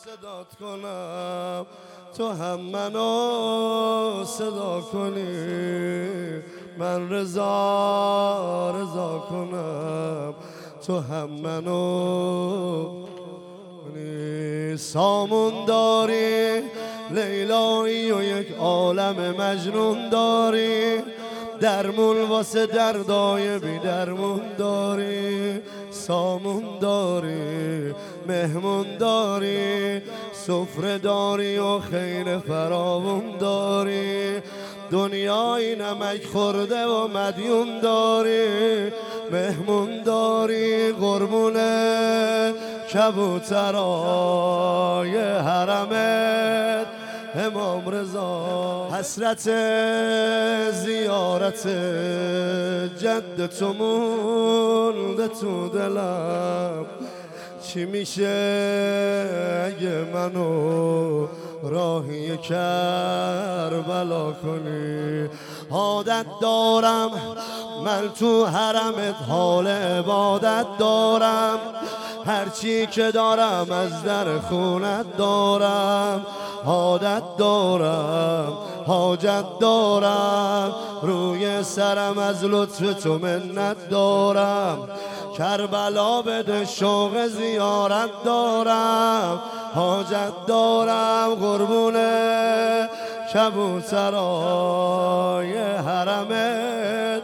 صدات کنم تو هم منو صدا کنی، من رضا کنم تو هم منو کنی. سامون داری لیلایی و یک عالم مجنون داری، درمون واسه دردای بی درمون داری. سامون داری مهمون داری، سفره داری و خیر فراوون داری. دنیای نمک خورده و مدیون داری، مهمون داری قربونه کبوترای حرمت امام رضا. حسرت زیارت جد تو مونده تو دلم، چی میشه اگه منو راهی کربلا کنی. عادت دارم من تو حرمت حال عبادت دارم، هرچی که دارم از در خونت دارم. عادت دارم حاجت دارم، روی سرم از لطف تو منت دارم. کربلا بده شوق زیارت دارم، حاجت دارم قربونه کبوترای حرمه